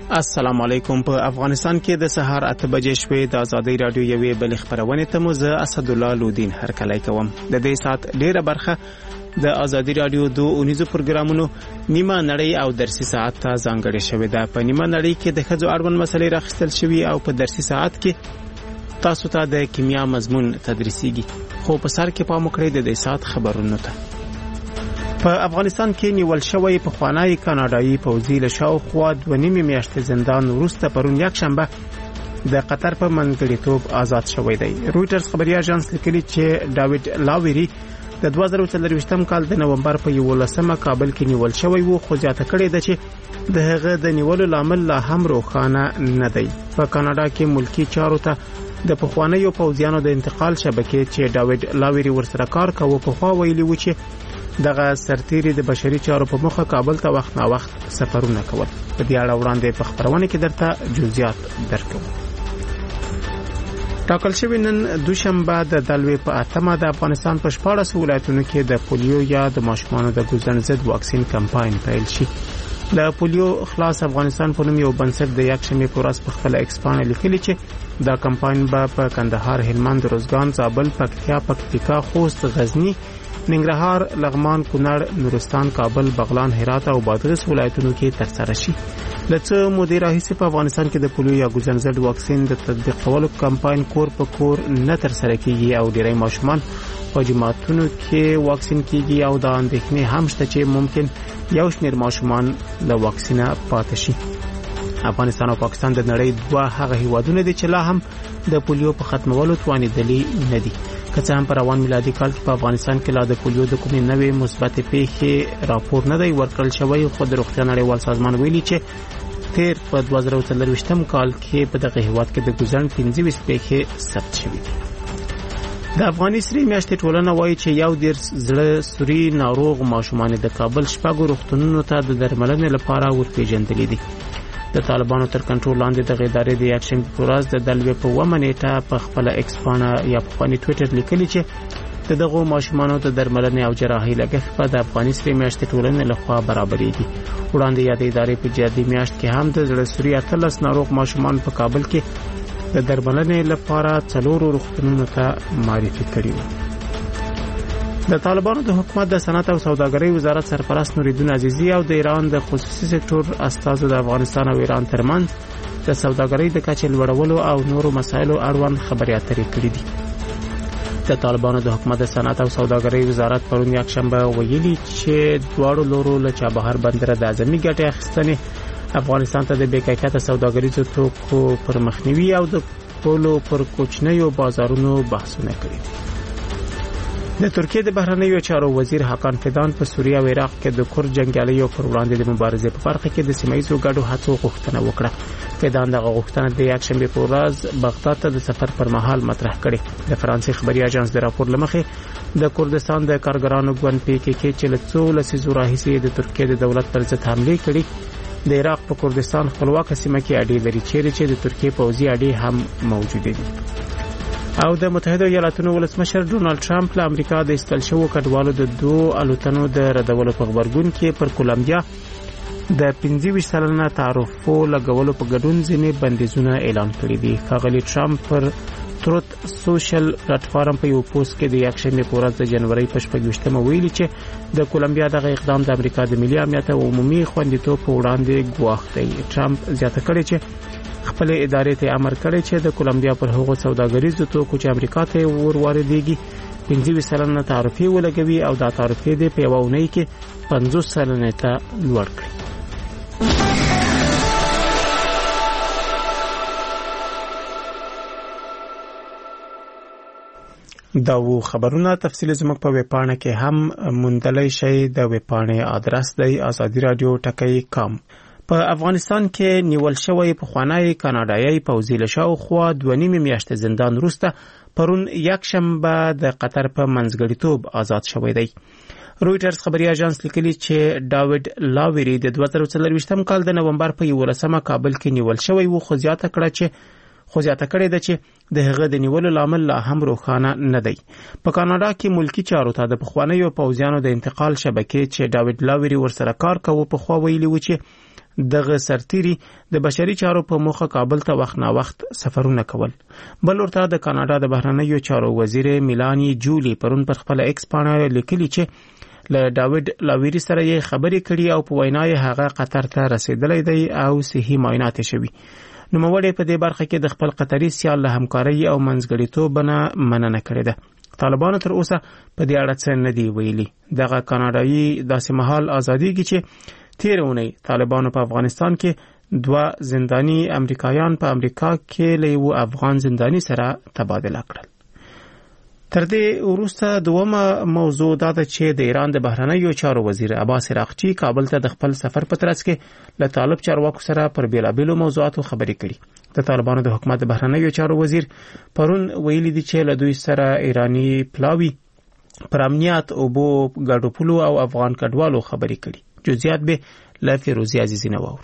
السلام علیکم. په افغانستان کې د سهار 8 بجې شوې د ازادي رادیو یوې بل خبرونه ته مو زه اسد الله لودین هرکلی کوم. د دې سات ډیره برخه د ازادي رادیو دو اونیزو پروګرامونو نیمه نړۍ او درسي ساعت ته ځانګړې شوې ده. په نیمه نړۍ کې د ښځو اړوند مسلې راخستل شوي او په درسي ساعت کې تاسو ته د کیمیا مضمون تدریسيږي. خو په سر کې پام وکړئ د دې سات خبرونو ته. په افغانستان کې نیول شوی په خوانای کاناډایي پوځي له شاوخوا 2.5 میاشتې زندان وروسته پرون یکشنبه د قطر په منځګړیتوب آزاد شوی دی. رويټرز خبري اژانس لیکلي چې ډاوید لاويري د 2023م کال د نومبر په 11مه کابل کې نیول شوی وو، خو ځاته کړی د چې د هغه د نیولو لامل لا هم روښانه نه دی. په کاناډا کې ملکی چارو ته د پخوانیو پوځیانو د انتقال شبکې چې ډاوید لاويري ورسره کار کوي په خوا ویلي و چې دغه سرتیری د بشري چارو په مخه کابل ته وخت نا وخت سفرونه کول. په دې اړه وړاندې په خبرونه کې درته جزئیات درکوم. ټاکل شوی نن دوشنبه د دلوي په 8مه د افغانستان په 14 ولایتونو کې د پولیو یا د ماشومانو د ګوزن ضد واکسین کمپاین پیل شي. د پولیو خلاص افغانستان په نوم یو بنسټ د یکشنبه په ورځ په خپل ایکسپان لیکلي چې دا کمپاین به په کندهار، هلمند، روزګان، زابل، پکتیکا، خوست، غزنی، ننګرهار، لغمان، کونړ، نورستان، کابل، بغلان، هرات او بادغیس ولایتونو کې ترسره شي. لڅ مدیر راهیسه په افغانستان کې د پولیو یا ګوزن ضد واکسین د تطبیقولو کمپاین کور په کور نه ترسره کیږي او ډیری ماشومان په جماعتونو کې واکسین کیږي او دا اندېښنې هم شته چې ممکن یو شمېر ماشومان له واکسینه پاتې شي. افغانستان او پاکستان د نړۍ دوه هغه هیوادونه دي چې لا هم د پولیو په ختمولو توانیدلي نه دي. که څه هم په روان میلادي کال کې په افغانستان کې لا د پولیو د کومې نوې مثبت پیښې راپور نه دی ورکړل شوی، خو د روغتیا نړیوال سازمان ویلي چې تیر په 2023م کال کې په دغه هیواد کې د ګوزن 25 پیښې ثبت شوې دي. د افغاني سری میاشتې ټولنه وایي چې یو ډیر زړه سوري ناروغ ماشومان د کابل شپږو روغتونونو ته د درملنې لپاره ورپېژندلي دي. د طالبانو تر کنټرول لاندې د ادارې د یکشنبه په ورځ د دلوي په 1 نیټه په خپل ایکسپانا یا په خپل ټوئیټر لیکلي چې دغه ماشومانو د درملنې او جراحي لګښت په د افغاني سری میاشتې ټولنې لخوا برابرېږي. وړاندې یاد ادارې په جدي میاشت کې هم د زړه سوري 13 ناروغ ماشومان په کابل کې د درملنې لپاره 4 روغتونونو ته معرفي کړي وو. د طالبانو د حکومت د صنعت او سوداګرۍ وزارت سرپرست نوریدین عزیزی او د ایران د خصوصي سکتور استازو د افغانستان او ایران ترمنځ د سوداګرۍ د کچې لوړولو او نورو مسایلو اړوند خبرې اترې کړې دي. د طالبانو د حکومت د صنعت او سوداګرۍ وزارت پرون یکشنبه ویلي چې دواړو لورو له چابهار بندر د اعظمي ګټې اخیستنې افغانستان ته د بې کیفیته سوداګریزو توکو پر مخنیوي او د پولو پر کوچنیو بازارونو بحثونه کړي. د ترکیه د بهرنیو چارو وزیر حقان فیدان په سوریه او عراق کې د کورد جنگیالیو پر وړاندې د مبارزې په برخه کې د سیمایي ګډو هڅو غوښتنه وکړه. فیدان دغه غوښتنه د یکشنبه په ورځ بغداد ته د سفر پر مهال مطرح کړې. د فرانسې خبري اژانس د راپور لمخې د کردستان د کارګرانو ګوند PKK چې له څو لسیزو راهیسې د ترکیه د دولت پر ضد حمله کړې د عراق په کردستان خپلواک سیمه کې اډې لري چې د ترکیه پوځي اډې هم موجود دي. او د متحده ایالاتونو ولسمشر ډونالد ټرمپ له امریکا د استل شوو کډوالو د 2 الوتنو د ردولو په خبرګون کې پر کولمبیا د 25 سلنه تعرفو لګولو په ګډون ځینې بندیزونه اعلان کړي دي. ښاغلي ټرمپ پر تروت سوشل پلیټفارم په یو پوسټ کې د یکشنبه په ورځ د جنوري په 28مه ویلي چې د کولمبیا دغه اقدام د امریکا د ملي امنیت او عمومي خوندیتوب په وړاندې ګواښ دی. ټرمپ زیاته کړی چې خپل ادارې ته امر کړی چې د کولمبیا پر هغو سوداګریزو توکو چې امریکا ته ورواردېږي 25 سلنه تعرفې ولګوي او دا تعرفې د په یو اونۍ کې 50 سلنه ته لوړ کړي. دا و خبرونه تفصیل زموږ په ویبپاڼه کې هم موندلای شئ. د ویبپاڼې آدرس دی azadiradio.com. په افغانستان کې نیول شوی په خوانای کاناډایي پوځي له شاوخوا 2.5 میاشتې زندان وروسته پرون یکشنبه د قطر په منځګړیتوب آزاد شوی دی. رويټرز خبري اژانس لیکلي چې ډاوید لاويري د 2023م کال د نومبر په 11مه کابل کې نیول شوی و، خو زیاته کړې ده چې د هغه د نیولو لامل لا هم روښانه نه دی. په کاناډا کې ملکی چارو ته د پخوانیو پوځیانو د انتقال شبکې چې ډاوید لاويري ورسره کار کوي په خوا ویلي و چې دغه سرتيري د بشري چارو په موخه کابل ته وخت نا وخت سفرونه کول. بل ورته د کاناډا د بهرنیو چارو وزیر میلانی جولی پرون پر خپل ایکس باندې لیکلي چې له ډاوډ لاویری سره یې خبرې کړې او په وینا یې هغه قطر ته رسیدلی دی او صحي معاینات شوي. نوموړی په دې برخه کې د خپل قطري سیال له همکارۍ او منځګړیتوب نه مننه کړې ده. طالبانو تر اوسه په دې اړه څه نه دی ویلي. دغه کاناډایي داسې مهال ازاديږي چې تیر اونۍ طالبانو په افغانستان کې 2 زنداني امریکایان په امریکا کې له یو افغان زنداني سره تبادله کړل. تر دې وروسته دومره موضوع دا ده چې د ایران د بهرنیو چارو وزیر عباس عراقچی کابل ته د خپل سفر په ترڅ کې له طالب چارواکو سره پر بیلابیلو موضوعاتو خبرې کړي. د طالبانو د حکومت د بهرنیو چارو وزیر پرون ویلي دي چې له دوی سره ایرانی پلاوی پر امنیت او بو ګډو پلو او افغان کډوالو خبرې کړي. جزئیات به له فیروزی عزیزی نه واورو.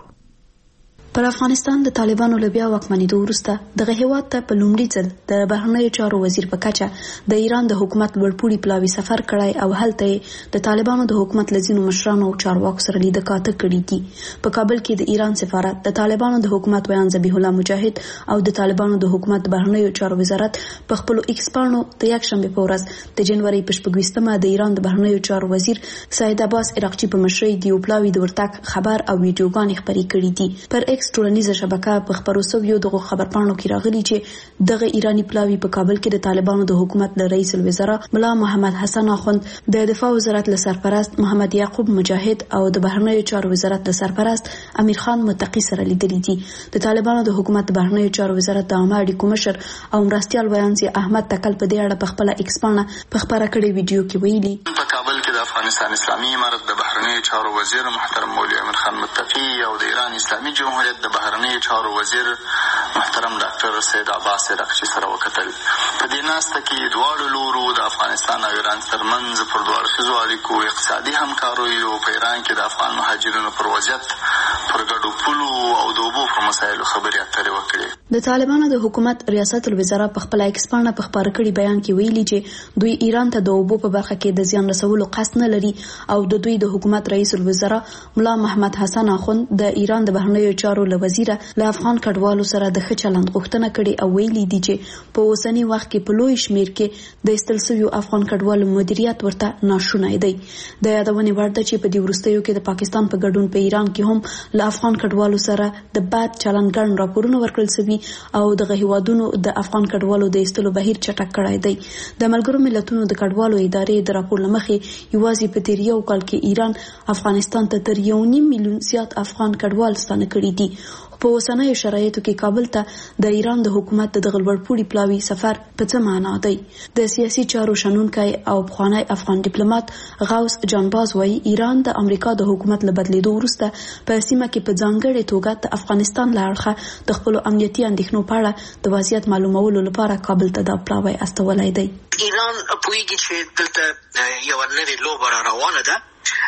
پر افغانستان د طالبانو له بیا واکمنېدو وروسته دغه هیواد ته په لومړي ځل د بهرنیو چارو وزیر په کچه د ایران د حکومت لوړپوړي پلاوي سفر کړی او هلته د طالبانو د حکومت لزینو مشرانو او چارواکو سره لیدل کاته کړي دي. په کابل کې د ایران سفارت د طالبانو د حکومت ویان ذبیح الله مجاهد او د طالبانو د حکومت بهرنیو چارو وزارت په خپل ایکس باندې د یکشنبه په ورځ د جنوري په 28مه د ایران د بهرنیو چارو وزیر سید عباس عراقچی په مشرۍ د پلاوي د ورتګ خبر او ویډیوګانې خبرې کړي دي. پر ایکس ټولنیزه شبکه په خبرو سویو دغه خبرپاڼو کې راغلي چې دغه ایرانی پلاوی په کابل کې د طالبانو د حکومت له رئیس الوزرا ملا محمد حسن اخوند د دفاع وزارت له سرپرست محمد یعقوب مجاهد او د بهرنیو چارو وزارت له سرپرست امیر خان متقی سره لیدلي دي. د طالبانو د حکومت بهرنیو چارو وزارت د عامه اړیکو مشر او مرستيال ویانسي احمد تکل په دې اړه په خپل ایکس باندې په خبره کړې ویډیو کې ویلي په کابل کې د افغانستان اسلامي امارت د بهرنیو چارو وزیر محترم مولوی امیر خان متقی او د ایران اسلامي جمهوریت د بهرنیو چارو وزیر محترم ډاکټر سید عباس عراقچی سره وکتل. په دې ناسته کې دواړو لورو د افغانستان او ایران ترمنځ پر دوه اړخیزو اړیکو اقتصادي همکارۍ او په ایران کې د افغان مهاجرینو پر وضعیت پر ګډو پولو او د اوبو پر مسایلو خبرې اترې وکړې. د طالبانو د حکومت ریاست الوزرا په خپل ایکس باندې په خبره کړي بیان کې ویلي چې دوی ایران ته د اوبو په برخه کې د زیان رسولو قصد نه لري او د دوی د حکومت رئیس الوزرا ملا محمد حسن اخوند د ایران د بهرنیو چارو له وزیر له افغان کډوالو سره د ښه چلند غوښتنه کړې او ویلي دي چې په اوسنی وخت کې په لوی شمیر کې د استلسویو افغان کډوالو مدیریت ورته ناشونی دی. د یادونې وړ ده چې په دې وروستیو کې د پاکستان په ګډون په ایران کې هم له افغان کډوالو سره د بد چلند ګڼ راپورونه ورکړل شوي او د هیوادونو د افغان کډوالو د ایستلو بهیر چټک کړی دی. د ملګرو ملتونو د کډوالو ادارې د راپور لمخې یوازې په تیر یو کال کې ایران افغانستان ته تر 1.5 میلیون زیات افغان کډوال ستانه کړي دي. په اوسنیو شرایطو کې کابل ته د ایران د حکومت د غلبړپوړي پلاوي سفر په څه معنا دی؟ د سیاسي چارو شنونکي او پخوانی افغان ډیپلوماټ غوث جانباز وايي ایران د امریکا د حکومت له بدلیدو وروسته په سیمه کې په ځانګړې توګه د افغانستان له اړخه د خپل امنیتي اندېښنو په اړه د وضعیت معلومولو لپاره کابل ته د پلاوي استولای دی. ایران پوهیږي چې دلته یو نوې لوبه روانه ده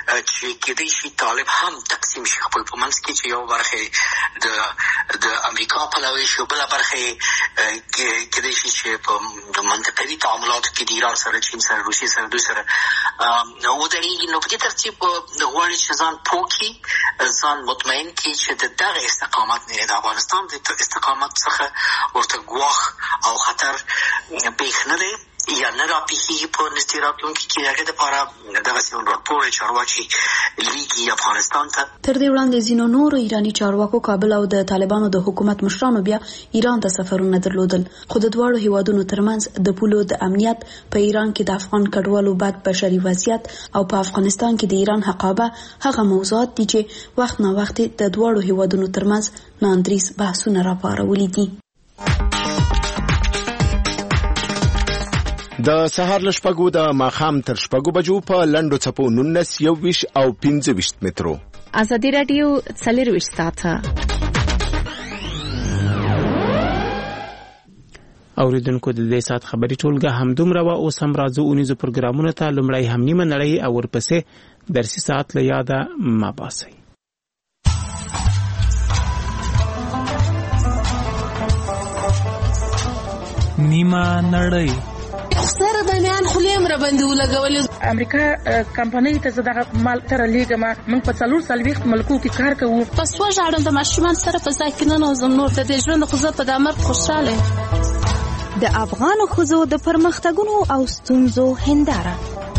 چې کېدای شي طالب هم تقسیم شي خپل په منځ کې چې یو برخه د امریکا پلاوی شي بله برخه کېدای شي چې په د منطقوي تعاملاتو کې د ایران سره چین سره روسیې سره دوی سره ودرېږي. نو په دې ترتیب غواړي چې ځان پوه کړي ځان مطمئن کړي چې د دغه استقامت نه د افغانستان د استقامت څخه ورته ګواښ او خطر پېښ نه دی یا نه راپېښېږي په نږدې راتلونکي کې د هغې دپاره دغسې یو لوړپوړی چارواکي لیږي افغانستان ته. تر دې وړاندې ځینو نورو ایراني چارواکو کابل او د طالبانو د حکومت مشرانو بیا ایران ته سفرونه درلودل خو د دواړو هیوادونو ترمنځ د پولو د امنیت په ایران کې د افغان کډوالو بد بشري وضعیت او په افغانستان کې د ایران حقابه هغه موضوعات دي چې وخت نا وخت د دواړو هیوادونو ترمنځ ناندریز بحثونه راپارولي دي. د سهار له شپږو د ماښام تر شپږو بجو په لنډو څپو 19 21 او 25 مترو ازادي رادیو 24 ساعته اوریدونکو د دې سات خبري ټولګه همدومره و اوس هم راځو اونیزو پروګرامونو ته لمړی هم نیمه نړۍ او ورپسې درسي ساعت له یاده ما باسي. نیمه نړۍ سره بنیان خلیم را باندې ولګولې. امریکا کمپنۍ ته زه دغه مال تر لیږم. موږ په 440 ملکو کې کار کوو. پس وژاړم د ماشومان سره په ځای کې نه نوځم. نور د دې ژوند خو زه په دا مرګ خوشحاله. د افغان ښځو د پرمختګونو او ستونزو هنداره.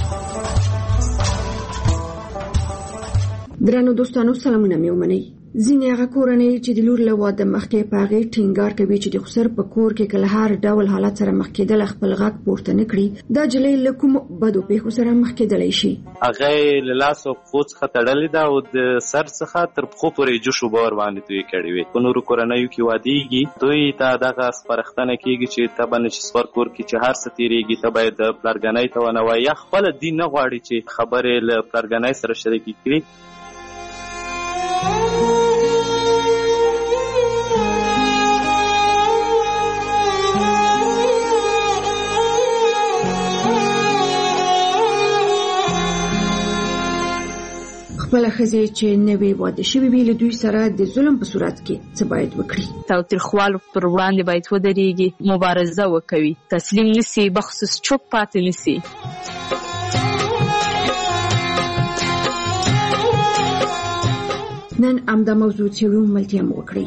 درنو دوستانو سلامونه مې ومنئ. ځینې هغه کورنۍ چې د لور له واده مخکې په هغې ټینګار کوي چې د خسر په کور کې که له هر ډول حالت سره مخ کېدل خپل غږ پورته نه کړي، دا جلۍ له کومو بدو پیښو سره مخ کېدلی شي. هغه له لاسو پښو څخه تړلې ده او د سر څخه تر پښو پورې جوش اوبه ورباندې توی کړې وي. په نورو کورنیو کې وادېږي، دوی ته دغه سپارښتنه کېږي چې ته به نشسپار کور کې چې هر څه تېرېږي ته باید د پلارګنۍ ته ونه وایي یا خپله دین نه غواړي چې خبرې له پلارګنۍ سره شریکې کړي. خپل ښځې چې نوې واده شوې وي له دوی سره د ظلم په صورت کې څه باید وکړي؟ تاوتریخوالو پر وړاندې باید ودرېږي، مبارزه وکوي، تسلیم نسی، بخصوص چوپ پاتې نسی. نن همدا موضوع څېړو، ملتیا مو وکړئ.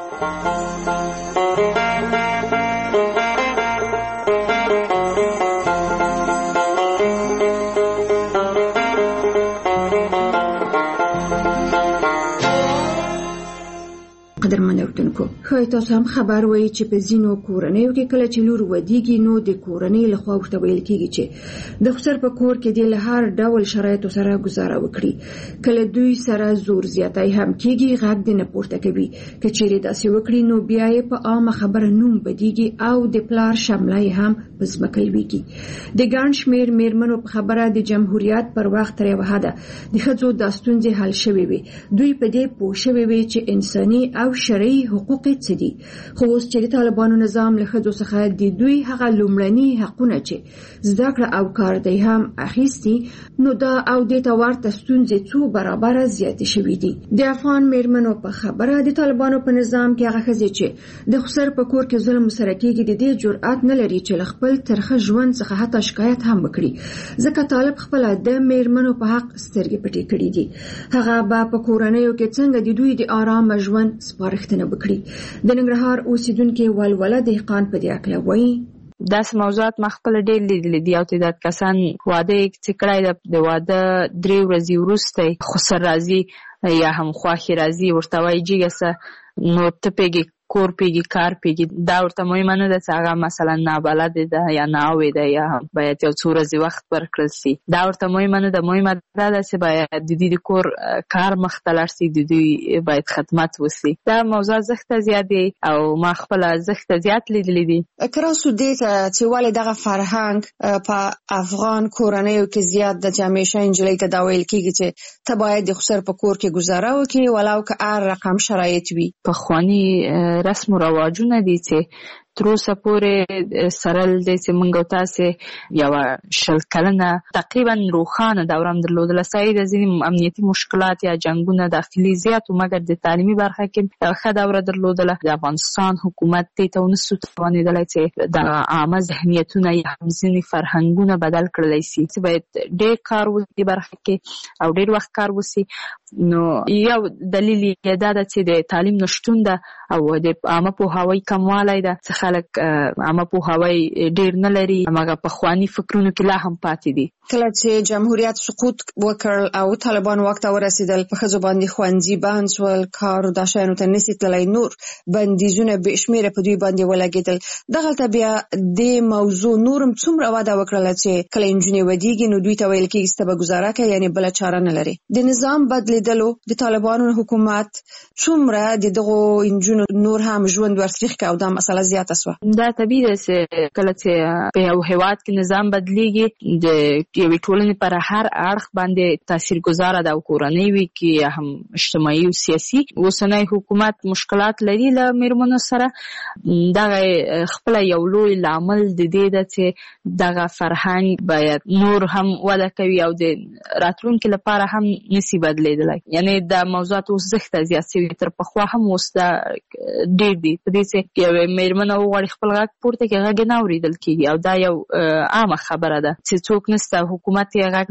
قدرمن اورېدونکو، ښایي تاسو هم خبر وئ چې په ځینو کورنیو کې کله چې لور ودیږي نو د کورنۍ لخوا ورته ویل کېږي چې د خسر په کور کې د له هر ډول شرایطو سره ګزاره وکړي. کله دوی سره زور زیاتی هم کېږي، غږ دې نه پورته کوي. که چیرې داسې وکړي نو بیا یې په عامه خبره نوم بدیږي او د پلار شمله یې هم په ځمکه لویږي. د ګڼ شمېر مېرمنو په خبره د جمهوریت پر وخت تر یوه حده د ښځو دا ستونزې حل شوې وې. دوی په دې پوه شوې وې چې انساني او شرعي حقوق څه دي. خو اوس چې د طالبانو نظام له ښځو څخه د دوی هغه لومړني حقونه چې زده کړه او کار دی هم اخیستي، نو دا او دې ته ورته ستونزې څو برابره زیاتې شوې دي. د افغان مېرمنو په خبره د طالبانو په نظام کې هغه ښځې چې د خسر په کور کې ظلم سره کېږي د دې جرأت نه لري چې له خپل ترخه ژوند څخه حتی شکایت هم وکړي، ځکه طالب خپله د مېرمنو په حق سترګې پټې کړي دي. هغه به په کورنیو کې څنګه د دوی د آرامه ژوند سپارښتنه وکړي. د ننګرهار اوسیدونکي ولوله دهقان په دې اړه وایي. داسې موضوعات ما خپل ډېر لیدلي دي. یو تعداد کسان واده یې چې کړی د واده 3 ورځې وروسته خسر راځي یا هم خواښې راځي، ورته وایي جیګسه نو ته پیږي کور پیږي کار پیږي. دا ورته مهمه نه ده چې هغه مثلا نابلده ده یا ناوې ده یا باید یو څو ورځې وخت ورکړل شي. دا ورته مهمه نه ده. مهمه دا ده چې باید د دې د کور کار مخته لاړ شي، د دوی باید خدمت وشي. دا موضوع زښته زیات دی او ما خپله زښته زیات لیدلی دي. کراسو دې ته چې ولې دغه فرهنګ په افغان کورنیو کې زیات د چې همیشه نجلۍ ته دا ویل کېږي چې ته باید د خسر په کور کې ګزاره وکړي ولو که هر رقم شرایط وي. پخواني رسم و رواجونه دي چې تر اوسه پورې سرل دی چې موږ او تاسې یوه 20 کلنه تقریبا روښانه دوره هم درلودله. صحیح د ځینې امنیتي مشکلات یا جنګونه داخلي زیات و، مګر د تعلیمي برخه کې یوه ښه دوره درلودله. د افغانستان حکومت دې ته ونسو توانېدلی چې د عامه ذهنیتونه یا هم ځینې فرهنګونه بدل کړلی شي، چې باید ډېر کار وشي برخه کې او ډېر وخت کار وشي. نو یو دلیل یې دا ده چې د تعلیم نشتون ده او د عامه پوهاوی کموالی ده، چې خلک عامه پوهاوی ډېر نه لري. هماغه پخواني فکرونو کې لا هم پاتې دي. کله چې جمهوریت سقوط وکړ او طالبان واک ته ورسېدل، په ښځو باندې ښوونځي بند شول، کار دا شیانو ته نسي تللی، نور بندیزونه بې شمېره په دوی باندې ولګېدل. دغلته بیا د موضوع نورم څومره وده وکړله چې کله نجونې ودیږي نو دوی ته ویل کېږي چې ته به ګزاره کوې، یعنې بله چاره نه لري. د نظام بدلېدلو د طالبانو حکومت څومره د دغو نجونو نور هم ژوند ورسریخ که او دا مسله زیاته شوه. دا طبیعي ده چې کله چې په یو هېواد کې نظام بدلېږي د یوې ټولنې پر هر اړخ باندې تاثیرګذاره ده او کورنۍ وي کې یا هم اجتماعي او سیاسي. اوسنی حکومت مشکلات لري له مېرمنو سره. دغه خپله یو لوی لامل د دې ده چې دغه فرهنګ باید نور هم وده کوي او د راتلونکي لپاره هم نسي بدلېدلی. یعنې دا موضوعات اوس زښته زیات شوي، تر پخوا هم اوس دا ډېر دي. په دې چې یوې مېرمنه وغواړي خپل غږ پورته کړي غږ نه اورېدل کېږي او دا یو عامه خبره ده چې څوک نشته حکومت یې غږ